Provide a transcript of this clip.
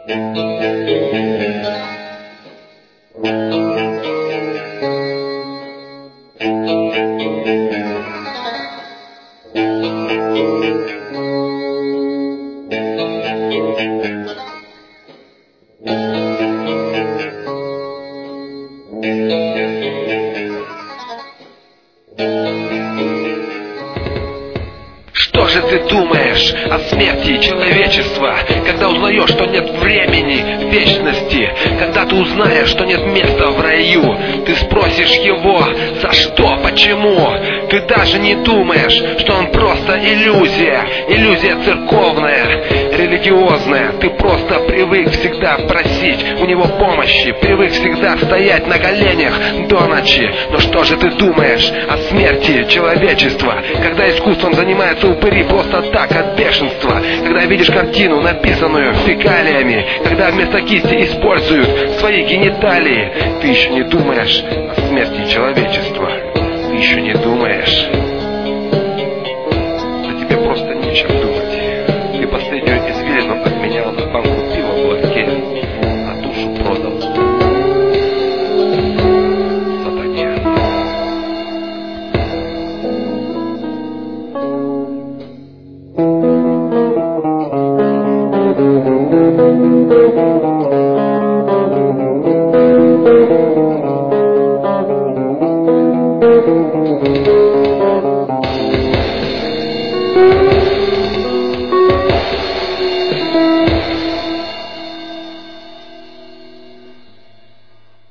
Что же ты думаешь о смерти человечества, когда узнаешь, что нет времени, вечности, когда ты узнаешь, что нет места в раю? Ты спросишь его, за что, почему? Ты даже не думаешь, что он просто иллюзия, иллюзия церковная, религиозная. Ты просто привык всегда просить у него помощи, привык всегда стоять на коленях до ночи. Но что же ты думаешь о смерти человечества, когда искусством занимаются упыри просто так, от бешенства, когда видишь картину, написанную фекалиями, когда вместо кисти используют свои гениталии? Ты еще не думаешь о смерти человечества? Ты еще не думаешь? Да тебе просто нечем думать. Ты последнюю извилину обменял на банку пива в лотке, а душу продал сатане. Thank you.